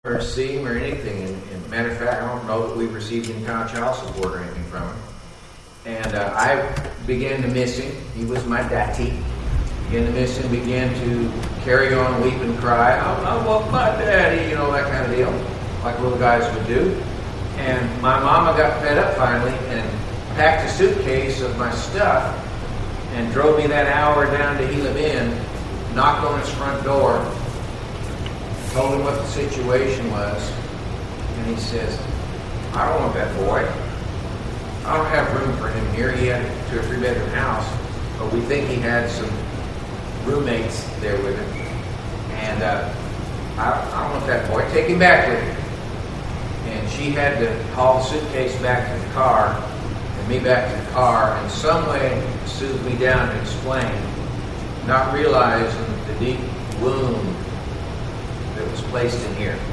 or see him or anything. And matter of fact, I don't know that we've received any kind of child support or anything from him. And I began to miss him. He was my daddy. Began to miss him, began to carry on, weep and cry. I want my daddy, you know, that kind of deal, like little guys would do. And my mama got fed up finally and packed a suitcase of my stuff and drove me that hour down to Elam Inn, knocked on his front door, told him what the situation was, and he says, I don't want that boy. I don't have room for him here. He had a 2 or 3 bedroom house, but we think he had some roommates there with him. And I don't want that boy. Take him back with you. And she had to haul the suitcase back to the car, and me back to the car, and some way soothe me down and explain, not realizing the deep wound that was placed in here.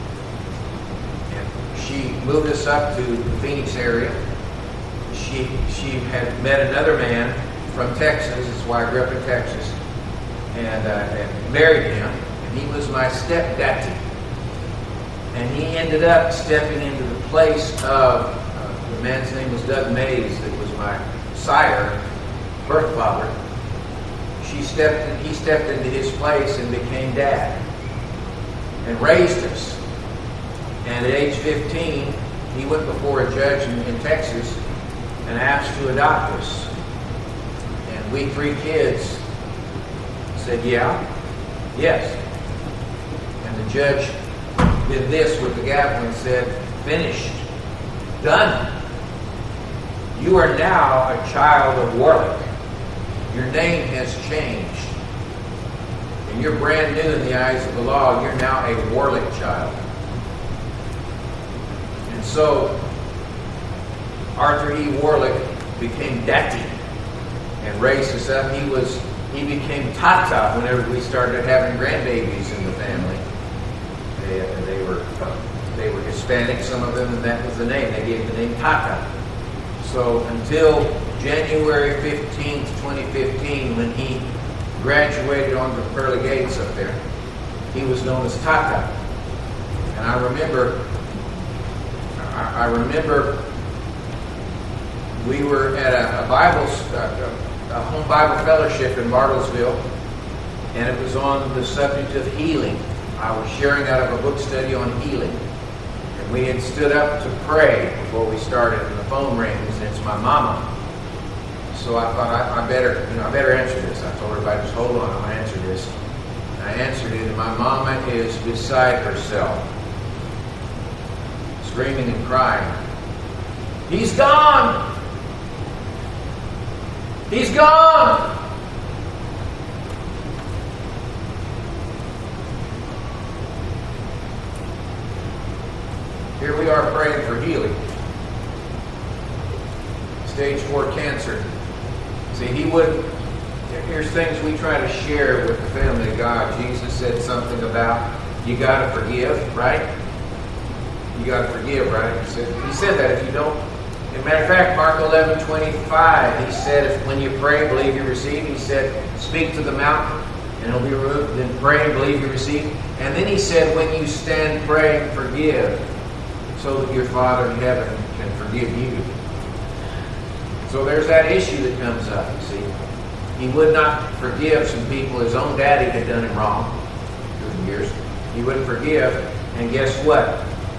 And she moved us up to the Phoenix area. She had met another man from Texas. That's why I grew up in Texas. And married him. And he was my stepdaddy. And he ended up stepping into the place of, the man's name was Doug Mays, that was my sire, birth father. He stepped into his place and became dad. And raised us. And at age 15, he went before a judge in Texas and asked to adopt us. And we 3 kids said, yeah, yes. And the judge did this with the gavel and said, finished, done. You are now a child of Warlick. Your name has changed. And you're brand new in the eyes of the law. You're now a Warlick child. And so Arthur E. Warlick became daddy and raised us up. He became Tata whenever we started having grandbabies in the family. They were Hispanic, some of them, and that was the name. They gave the name Tata. So until January 15th, 2015, when he graduated onto the pearly gates up there, he was known as Tata. And I remember we were at a home Bible fellowship in Bartlesville, and it was on the subject of healing. I was sharing out of a book study on healing. And we had stood up to pray before we started, and the phone rings, and it's my mama. So I thought I better answer this. I told everybody, just hold on, I'll answer this. And I answered it, and my mama is beside herself, screaming and crying. He's gone! He's gone! Here we are praying for healing. Stage 4 cancer. See, here's things we try to share with the family of God. Jesus said something about, you got to forgive, right? You got to forgive, right? He said that if you don't. As a matter of fact, Mark 11:25, he said, when you pray, believe you receive. He said, speak to the mountain, and it'll be removed. Then pray and believe you receive. And then he said, when you stand praying, forgive, so that your Father in heaven can forgive you. So there's that issue that comes up, you see. He would not forgive some people. His own daddy had done him wrong through the years. He wouldn't forgive. And guess what?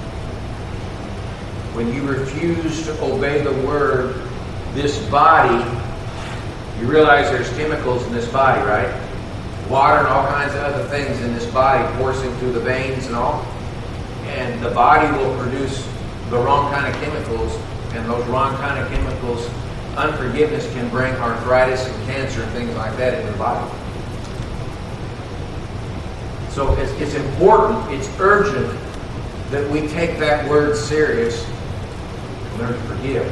When you refuse to obey the word, this body, you realize there's chemicals in this body, right? Water and all kinds of other things in this body coursing through the veins and all. And the body will produce the wrong kind of chemicals. And those wrong kind of chemicals, unforgiveness can bring arthritis and cancer and things like that into the body. So it's important, it's urgent that we take that word serious and learn to forgive.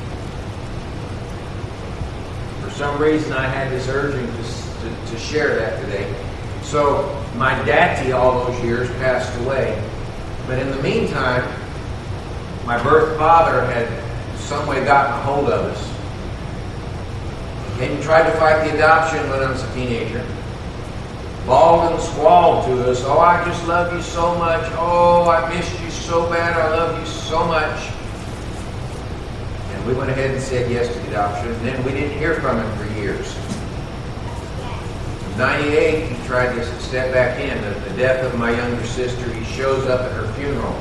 For some reason, I had this urging to share that today. So my daddy all those years passed away. But in the meantime, my birth father had some way gotten a hold of us. He tried to fight the adoption when I was a teenager. bawled and squalled to us, "Oh, I just love you so much. Oh, I missed you so bad. I love you so much." And we went ahead and said yes to the adoption. And then we didn't hear from him for years. In 98, he tried to step back in. The death of my younger sister, he shows up at her funeral.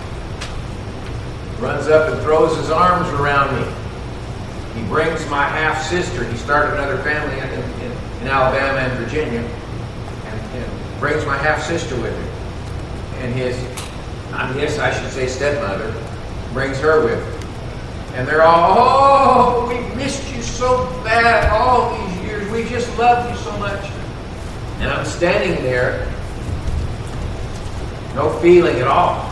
Runs up and throws his arms around me. He brings my half-sister. He started another family in Alabama and Virginia. And brings my half-sister with him. And his, I guess I should say stepmother, brings her with him. And they're all, "Oh, we missed you so bad all these years. We just love you so much." And I'm standing there, no feeling at all.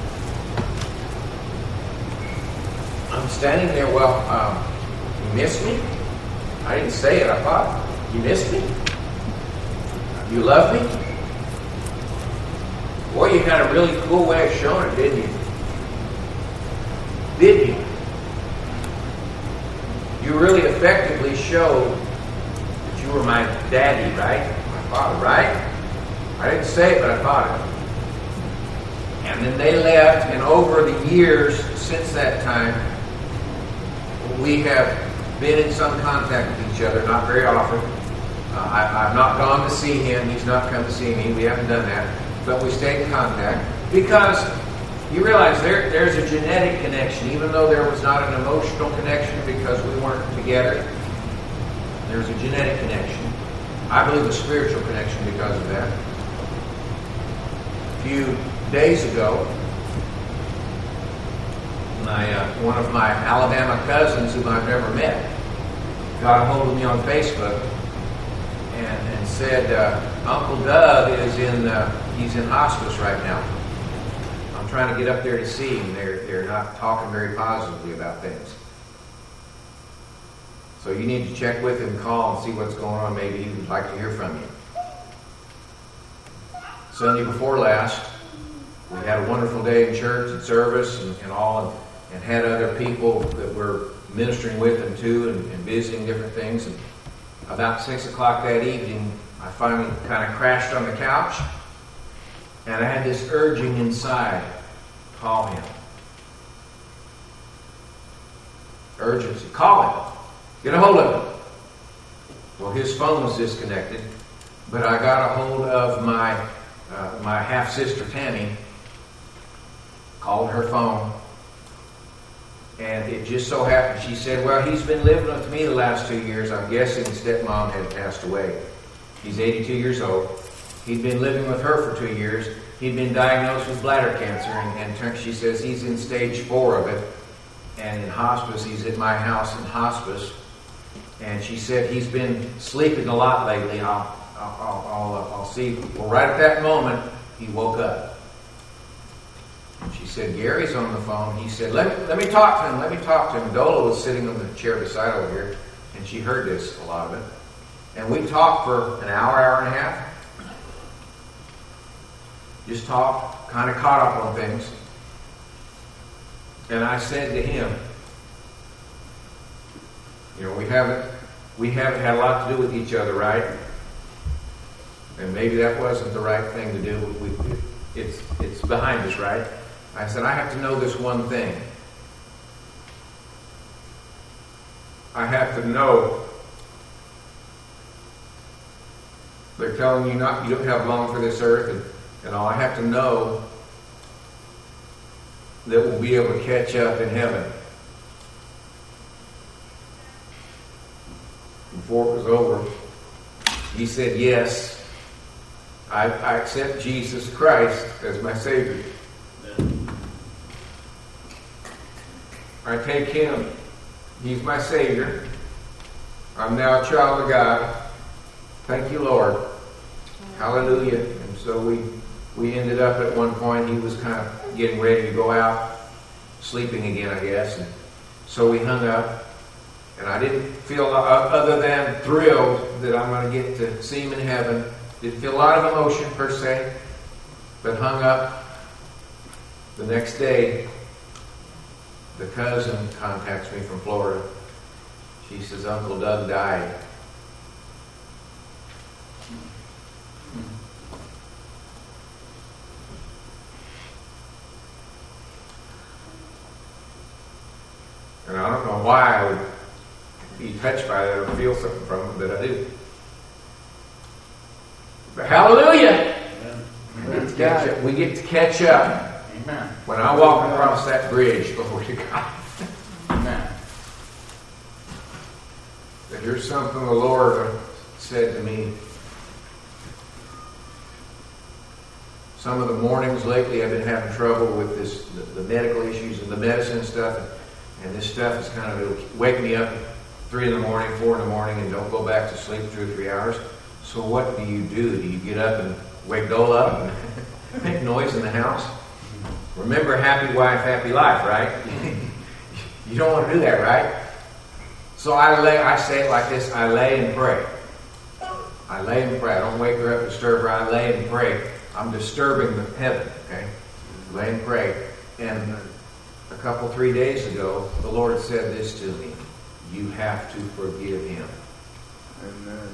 I'm standing there, "Well, you missed me?" I didn't say it. I thought, "You missed me? You love me?" Boy, you had a really cool way of showing it, didn't you? Didn't you? You really effectively showed that you were my daddy, right? My father, right? I didn't say it, but I thought it. And then they left, and over the years since that time, we have been in some contact with each other, not very often. I've not gone to see him. He's not come to see me. We haven't done that. But we stayed in contact because you realize there's a genetic connection. Even though there was not an emotional connection because we weren't together, there's a genetic connection. I believe a spiritual connection because of that. A few days ago, one of my Alabama cousins whom I've never met got a hold of me on Facebook and said, "Uncle Doug is he's in hospice right now. I'm trying to get up there to see him. They're not talking very positively about things. So you need to check with him, call and see what's going on. Maybe he would like to hear from you." Sunday before last, we had a wonderful day in church and service and all, and had other people that we're ministering with them too and visiting different things. And about 6 o'clock that evening, I finally kind of crashed on the couch, and I had this urging inside, call him. Urgency, call him. Get a hold of him. Well, his phone was disconnected, but I got a hold of my half-sister Tammy, called her phone, and it just so happened, she said, "Well, he's been living with me the last 2 years. I'm guessing his stepmom had passed away. He's 82 years old. He'd been living with her for 2 years. He'd been diagnosed with bladder cancer, and she says he's in stage 4 of it, and in hospice. He's at my house in hospice. And she said he's been sleeping a lot lately. I'll see." Well, right at that moment, he woke up. And she said, "Gary's on the phone." He said, let me talk to him. Let me talk to him. Dola was sitting on the chair beside over here, and she heard this, a lot of it. And we talked for an hour, hour and a half. Just talked, kind of caught up on things. And I said to him, we haven't had a lot to do with each other, right? And maybe that wasn't the right thing to do. It's behind us, right? I said, I have to know this one thing. I have to know they're telling you you don't have long for this earth and all. I have to know that we'll be able to catch up in heaven. Before it was over, he said, yes, I accept Jesus Christ as my Savior. I take Him. He's my Savior. I'm now a child of God. Thank you, Lord. Hallelujah. And so we ended up at one point, he was kind of getting ready to go out, sleeping again, I guess. And so we hung up. And I didn't feel, other than thrilled that I'm going to get to see him in heaven. Didn't feel a lot of emotion per se, but hung up. The next day, the cousin contacts me from Florida. She says, Uncle Doug died. why I would be touched by that or feel something from it, but I do. But hallelujah! We get to catch up. Amen. When I walk across that bridge, glory to God. Amen. But here's something the Lord said to me. Some of the mornings lately I've been having trouble with this, the medical issues and the medicine stuff. And this stuff is kind of, it'll wake me up 3 in the morning, 4 in the morning, and don't go back to sleep 2 or 3 hours. So what do? Do you get up and wake Dole up and make noise in the house? Remember, happy wife, happy life, right? You don't want to do that, right? So I say it like this, I lay and pray. I lay and pray. I don't wake her up, disturb her. I lay and pray. I'm disturbing the heaven, okay? Lay and pray. And a couple, 3 days ago, the Lord said this to me. You have to forgive him. Amen.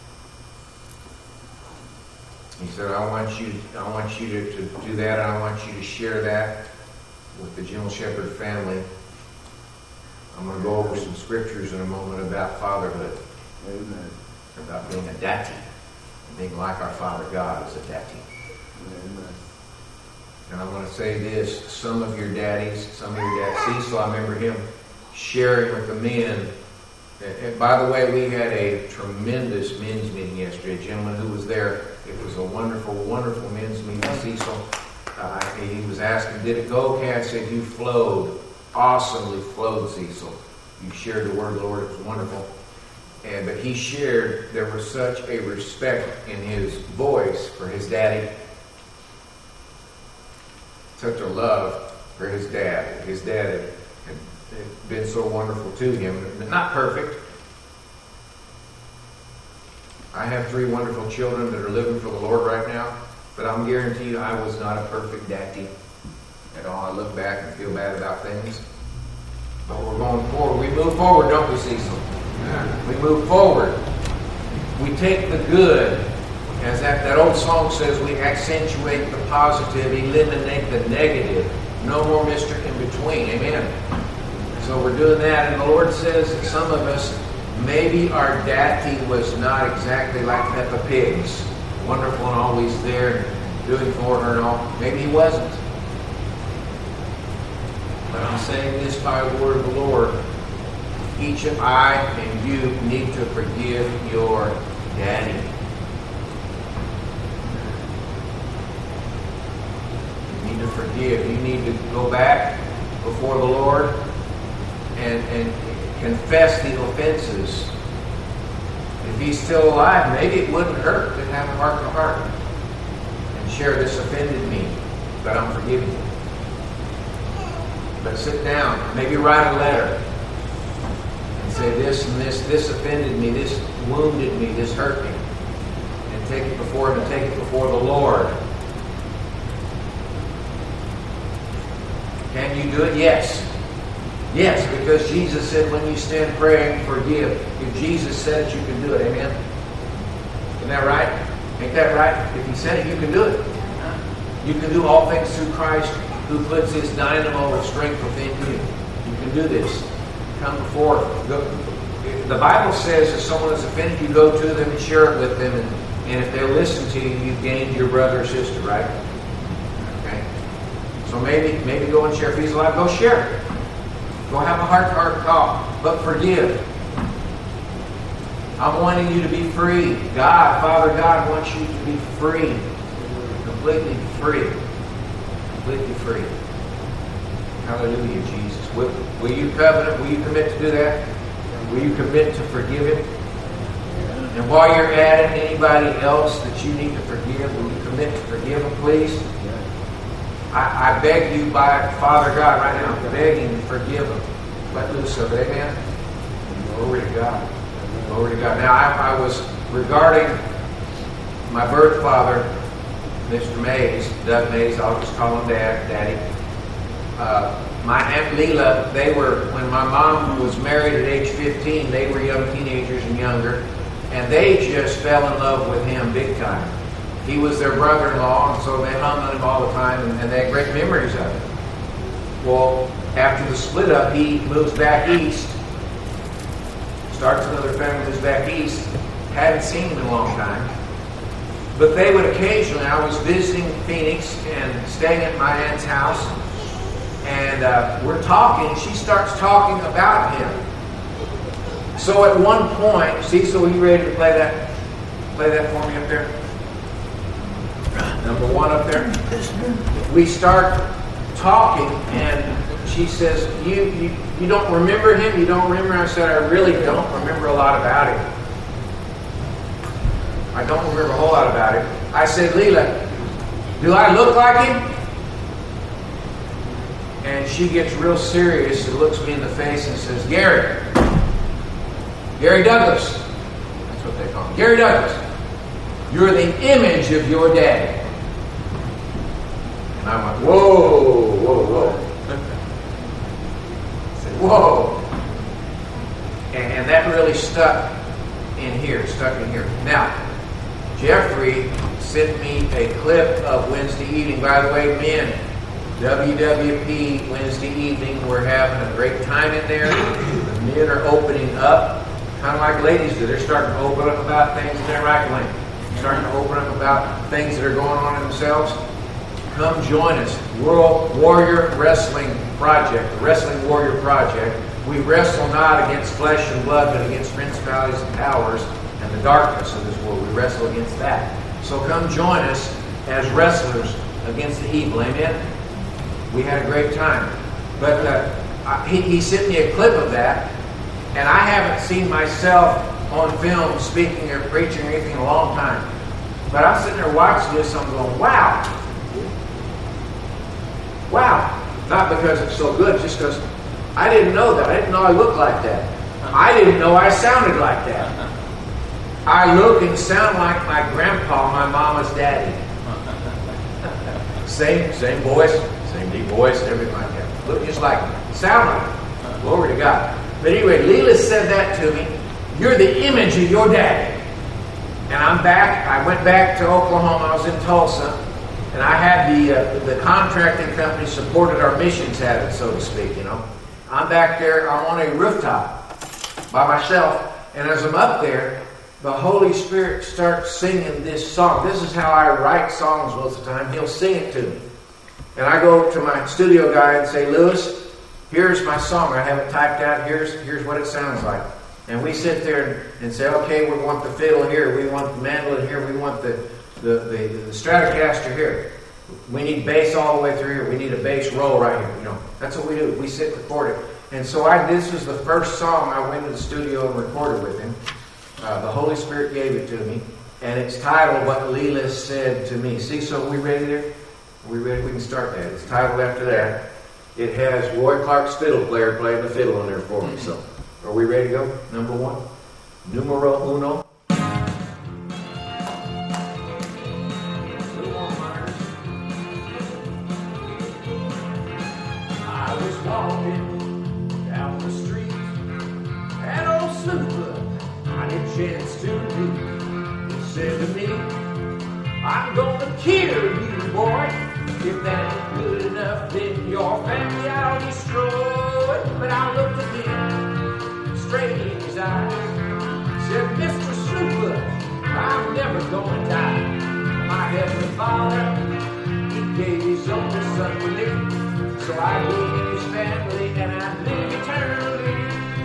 He said, I want you to do that, and I want you to share that with the Gentle Shepherd family. I'm going to go over some scriptures in a moment about fatherhood. Amen. About being a daddy. And being like our Father God is a daddy. Amen. And I'm going to say this. Some of your daddies, Cecil, I remember him sharing with the men. And by the way, we had a tremendous men's meeting yesterday. A gentleman who was there. It was a wonderful, wonderful men's meeting. Cecil, he was asking, did it go okay? I said, you flowed. Awesomely flowed, Cecil. You shared the word, Lord. It was wonderful. But he shared, there was such a respect in his voice for his daddy. Such a love for his dad. His dad had been so wonderful to him. Not perfect. I have 3 wonderful children that are living for the Lord right now. But I'm guarantee you I was not a perfect daddy at all. I look back and feel bad about things. But we're going forward. We move forward, don't we, Cecil? We move forward. We take the good. As that old song says, we accentuate the positive, eliminate the negative. No more Mr. In Between. Amen. So we're doing that. And the Lord says that some of us, maybe our daddy was not exactly like Peppa Pig's. Wonderful and always there and doing for her and all. Maybe he wasn't. But I'm saying this by the word of the Lord. Each of I and you need to forgive your daddy. You need to forgive. You need to go back before the Lord and confess the offenses. If he's still alive, maybe it wouldn't hurt to have a heart-to-heart and share, this offended me, but I'm forgiving you. But sit down, maybe write a letter and say this and this offended me, this wounded me, this hurt me. And take it before him and take it before the Lord. Can you do it? Yes. Yes, because Jesus said when you stand praying, forgive. If Jesus said it, you can do it. Amen? Isn't that right? Ain't that right? If he said it, you can do it. You can do all things through Christ who puts his dynamo of strength within you. You can do this. Come before. The Bible says if someone is offended, you go to them and share it with them. And if they'll listen to you, you've gained your brother or sister, right? Okay? So maybe go and share. If he's alive, go share it. Go have a heart-to-heart talk. But forgive. I'm wanting you to be free. Father God wants you to be free. Completely free. Completely free. Hallelujah, Jesus. Will you covenant? Will you commit to do that? Will you commit to forgive him? And while you're at it, anybody else that you need to forgive, will you commit to forgive them, please? I beg you by Father God right now, I'm begging you to forgive them. Let loose of it. Amen? Glory to God. Glory to God. Now, I was regarding my birth father, Mr. Mays, Doug Mays, I'll just call him Daddy. My Aunt Leela, when my mom was married at age 15, they were young teenagers and younger, and they just fell in love with him big time. He was their brother-in-law, and so they hung on him all the time, and they had great memories of him. Well, after the split up, he moves back east, starts with other families back east. Hadn't seen him in a long time. But they would occasionally, I was visiting Phoenix and staying at my aunt's house, and we're talking. She starts talking about him. So at one point, Cecil, are you ready to play that? Play that for me up there. Number one up there. We start talking, and she says, "You don't remember him? You don't remember?" I said, "I really don't remember a lot about him. I don't remember a whole lot about him." I said, "Leela, do I look like him?" And she gets real serious and looks me in the face and says, Gary Douglas. That's what they call him. Gary Douglas, you're the image of your daddy." And I went, whoa. I said, whoa. And that really stuck in here. Now, Jeffrey sent me a clip of Wednesday evening. By the way, men, WWP Wednesday evening, we're having a great time in there. The men are opening up, kind of like ladies do. They're starting to open up about things in their right lane. Starting to open up about things that are going on in themselves. Come join us. World Warrior Wrestling Project, the Wrestling Warrior Project. We wrestle not against flesh and blood, but against principalities and powers and the darkness of this world. We wrestle against that. So come join us as wrestlers against the evil. Amen? We had a great time. But he sent me a clip of that, and I haven't seen myself on film speaking or preaching or anything in a long time. But I'm sitting there watching this, I'm going, wow. Wow. Not because it's so good, just because I didn't know that. I didn't know I looked like that. I didn't know I sounded like that. I look and sound like my grandpa, my mama's daddy. Same voice, same deep voice, everything like that. Look just like him. Sound like him. Glory to God. But anyway, Leela said that to me. You're the image of your daddy. And I'm back. I went back to Oklahoma. I was in Tulsa. And I had the contracting company supported our missions at it, so to speak, you know. I'm back there. I'm on a rooftop by myself. And as I'm up there, the Holy Spirit starts singing this song. This is how I write songs most of the time. He'll sing it to me. And I go to my studio guy and say, Lewis, here's my song. I have it typed out. Here's what it sounds like. And we sit there and say, okay, we want the fiddle here. We want the mandolin here. We want the Stratocaster here. We need bass all the way through here. We need a bass roll right here. You know, that's what we do. We sit and record it. And so this was the first song I went to the studio and recorded with him. The Holy Spirit gave it to me, and it's titled "What Leela Said to Me." See, so are we ready there? Are we ready? We can start that. It's titled after that. It has Roy Clark's fiddle player playing the fiddle in there for me. So, are we ready to go? Number one, numero uno. I was walking down the street, and old Super I had a chance to meet. He said to me, I'm gonna kill you, boy. If that ain't good enough, then your family I'll destroy. But I looked at him straight in his eyes. Said, Mr. Super, I'm never gonna die. My heavenly Father, He gave His only Son to me, so I live in His family and I live eternally.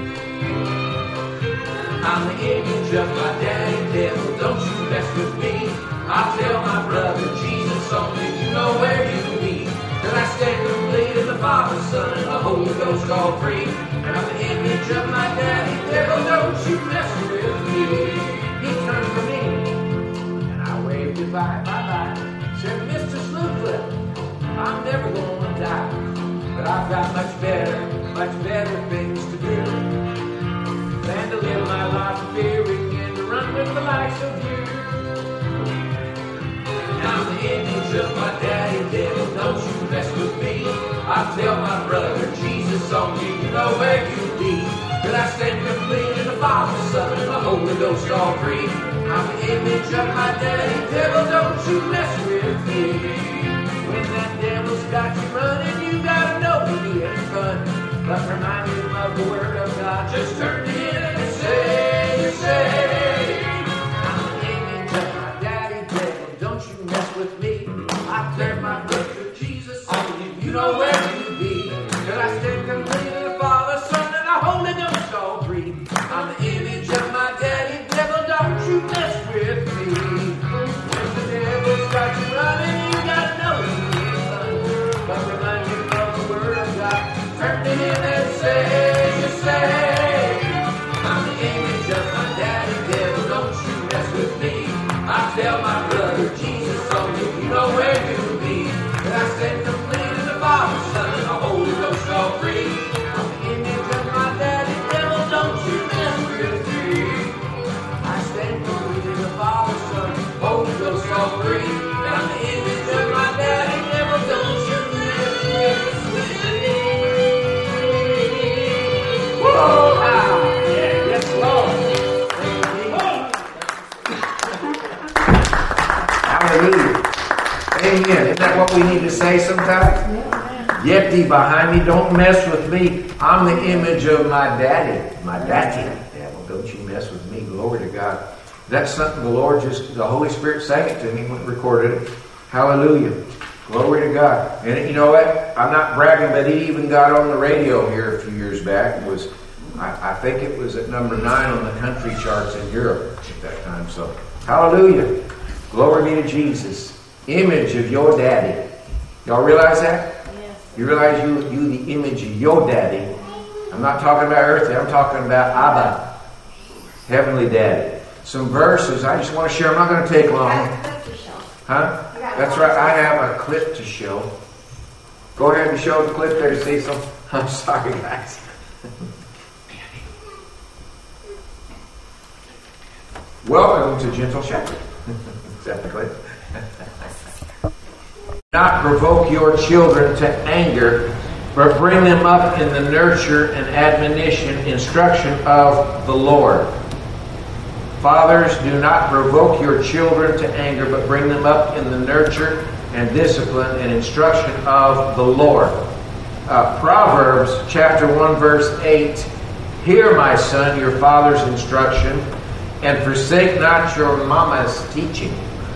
I'm the image of my daddy, devil, don't you mess with me. I'll tell my brother Jesus only you know where you be. Cause I stand complete in the Father, Son, and the Holy Ghost all three. And I'm the image of my daddy, devil, don't you mess with me. He turned to me, and I waved goodbye, bye-bye. Said, Mr. Slewfoot, I'm never gonna die. But I've got much better things to do than to live my life fearing and to run with the likes of you. I'm the image of my daddy, devil, don't you mess with me. I tell my brother, Jesus only you know where you be. But I stand complete in the Father, Son, and the Holy Ghost, all three. I'm the image of my daddy, devil, don't you mess with me. When that devil's got you running, you gotta know he ain't fun. But remind him of the Word of God, just turn to Him and say, you know where to be. Till I stand complete in the Father, Son, and the Holy Ghost, all three. I'm the image of my daddy. Devil, don't you mess with me. When the devil's got you running, you gotta know who he is. But remind him of the word of God. Turn to him and say, you say, I'm the image of my daddy. Devil, don't you mess with me. I tell my brother Jesus on me, you know where to be. That I stand complete in the Father, Son, and the Holy Ghost, all three. I'm the image of my daddy. Devil, don't you mess with me. I stand complete in the Father, Son, Holy Ghost, all three. And I'm the image of my daddy. Devil, don't you mess with me. Whoa! Yes, Lord. Hallelujah. Amen. Isn't that what we need to say sometimes? Get thee behind me. Don't mess with me. I'm the image of my daddy. My daddy. Devil, don't you mess with me. Glory to God. That's something the Lord the Holy Spirit sang it to me when it recorded it. Hallelujah. Glory to God. And you know what? I'm not bragging, but he even got on the radio here a few years back. It was, I think it was at number 9 on the country charts in Europe at that time. So, hallelujah. Glory be to Jesus. Image of your daddy. Y'all realize that? Yes. You realize you the image of your daddy. I'm not talking about earthly. I'm talking about Abba, heavenly daddy. Some verses I just want to share. I'm not going to take long. Huh? That's right. I have a clip to show. Go ahead and show the clip there, Cecil. I'm sorry, guys. Welcome to Gentle Shepherd. Is that the clip? Not provoke your children to anger, but bring them up in the nurture and admonition, instruction of the Lord. Fathers, do not provoke your children to anger, but bring them up in the nurture and discipline and instruction of the Lord. Proverbs chapter 1 verse 8. Hear, my son, your father's instruction, and forsake not your mama's teaching.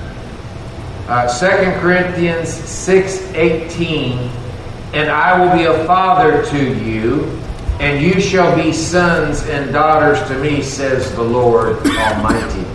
2 Corinthians 6:18. And I will be a father to you, and you shall be sons and daughters to me, says the Lord Almighty.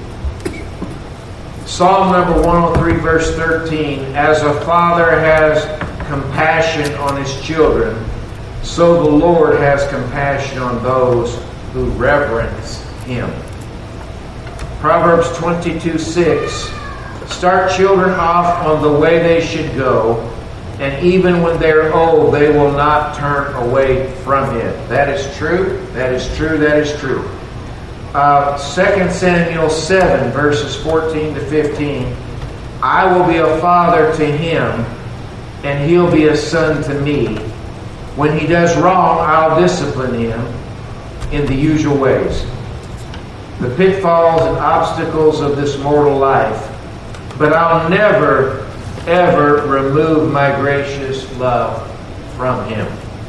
Psalm number 103, verse 13. As a father has compassion on his children, so the Lord has compassion on those who reverence him. Proverbs 22:6. Start children off on the way they should go, and even when they're old, they will not turn away from it. That is true. That is true. That is true. 2 Samuel 7, verses 14 to 15. I will be a father to him, and he'll be a son to me. When he does wrong, I'll discipline him in the usual ways. The pitfalls and obstacles of this mortal life, but I'll never, ever remove my gracious love from him.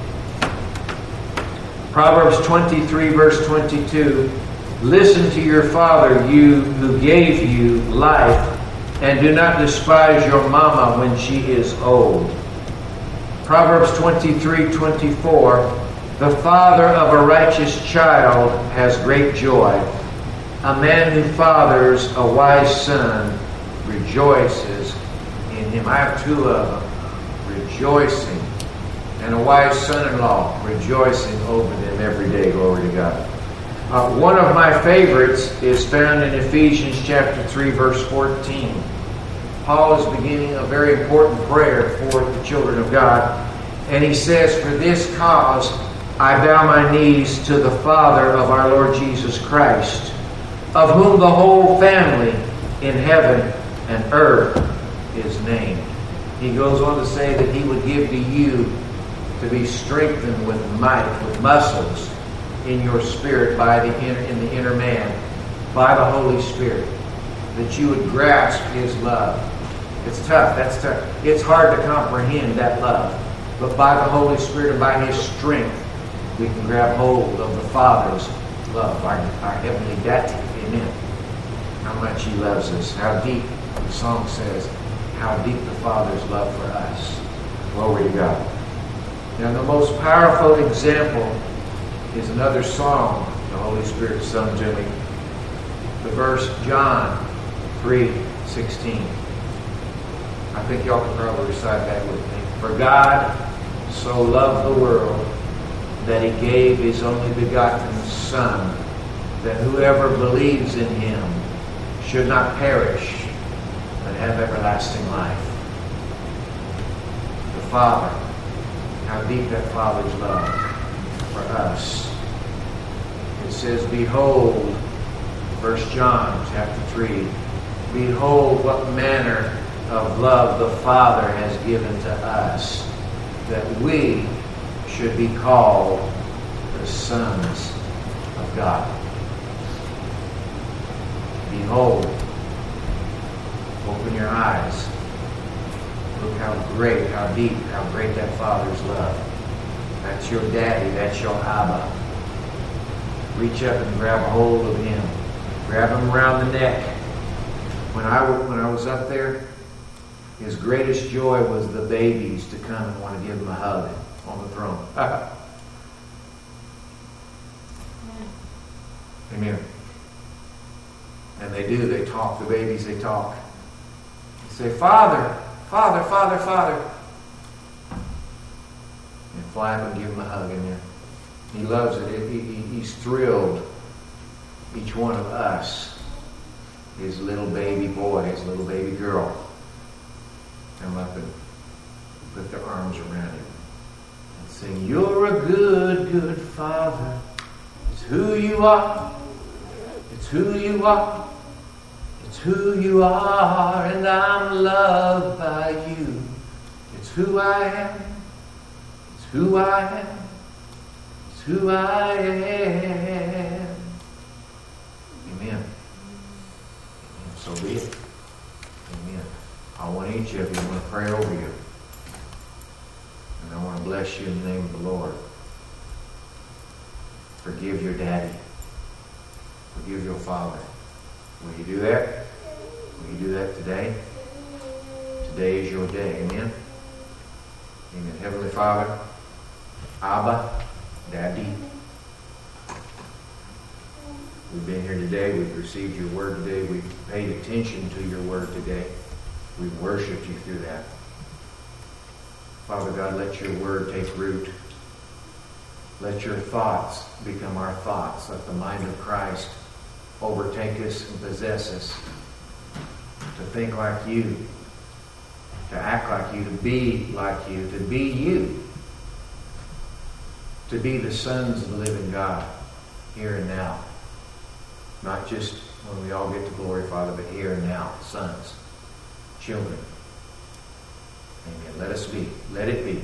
Proverbs 23, verse 22. Listen to your father, you who gave you life, and do not despise your mama when she is old. Proverbs 23:24. The father of a righteous child has great joy. A man who fathers a wise son rejoices in him. I have 2 of them, rejoicing, and a wise son-in-law rejoicing over them every day. Glory to God. One of my favorites is found in Ephesians chapter 3, verse 14. Paul is beginning a very important prayer for the children of God, and he says, for this cause I bow my knees to the Father of our Lord Jesus Christ, of whom the whole family in heaven and earth is named. He goes on to say that he would give to you to be strengthened with might, with muscles in your spirit in the inner man, by the Holy Spirit, that you would grasp his love. It's tough. That's tough. It's hard to comprehend that love. But by the Holy Spirit and by his strength, we can grab hold of the Father's love, our heavenly daddy. Amen. How much he loves us. How deep, the song says, how deep the Father's love for us. Glory to God. Now, the most powerful example is another song the Holy Spirit sung to me. The verse John 3:16. I think y'all can probably recite that with me. For God so loved the world that he gave his only begotten Son, that whoever believes in him should not perish, but have everlasting life. The Father, how deep that Father's love for us. It says, behold, 1 John chapter 3, behold what manner of love the Father has given to us, that we should be called the sons of God. Behold, open your eyes. Look how great, how deep, how great that Father's love. That's your daddy, that's your Abba. Reach up and grab a hold of him. Grab him around the neck. When I was up there, his greatest joy was the babies to come and want to give him a hug on the throne. Amen. And they do. They talk. The babies, they talk. They say, Father, Father, Father, Father. And fly up and give him a hug. Amen. He loves it. He's thrilled. Each one of us, his little baby boy, his little baby girl, come up and put their arms around him and sing, you're a good, good Father. It's who you are. It's who you are. It's who you are, and I'm loved by you. It's who I am. It's who I am. It's who I am. Amen. Amen. So be it. Amen. I want each of you, I want to pray over you. And I want to bless you in the name of the Lord. Forgive your daddy. Forgive your father. Will you do that? Will you do that today? Today is your day. Amen? Amen. Heavenly Father, Abba, Daddy, we've been here today. We've received your word today. We've paid attention to your word today. We've worshiped you through that. Father God, let your word take root. Let your thoughts become our thoughts. Let the mind of Christ overtake us and possess us. To think like you. To act like you. To be like you. To be you. To be the sons of the living God. Here and now. Not just when we all get to glory, Father, but here and now. Sons. Children. Amen. Let us be. Let it be.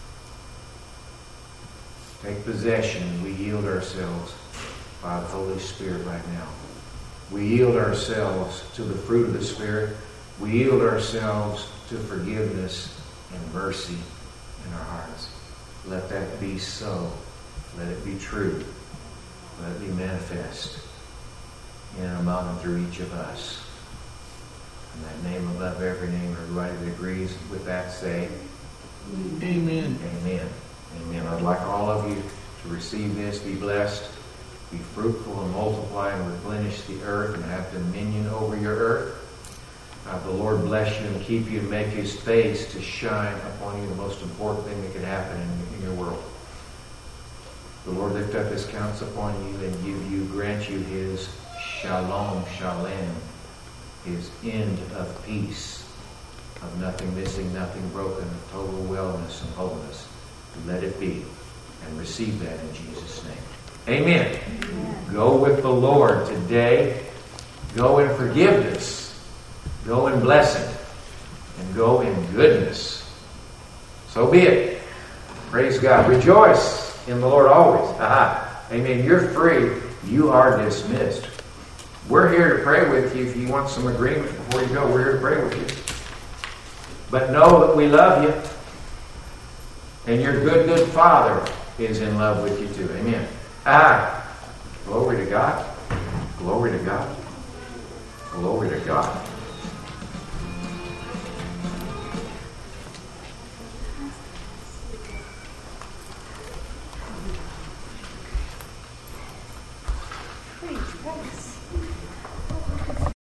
Take possession. We yield ourselves by the Holy Spirit right now. We yield ourselves to the fruit of the Spirit. We yield ourselves to forgiveness and mercy in our hearts. Let that be so. Let it be true. Let it be manifest in and among and through each of us. In that name above every name, everybody that agrees with that say, Amen. Amen. Amen. I'd like all of you to receive this, be blessed, be fruitful and multiply and replenish the earth and have dominion over your earth. The Lord bless you and keep you and make his face to shine upon you, the most important thing that could happen in your world. The Lord lift up his countenance upon you and grant you his shalom, shalem, his end of peace, of nothing missing, nothing broken, of total wellness and wholeness. Let it be, and receive that in Jesus' name. Amen. Amen. Go with the Lord today. Go in forgiveness. Go in blessing. And go in goodness. So be it. Praise God. Rejoice in the Lord always. Aha. Amen. You're free. You are dismissed. We're here to pray with you. If you want some agreement before you go, we're here to pray with you. But know that we love you. And your good, good Father is in love with you too. Amen. Glory to God. Glory to God. Glory to God. Thanks.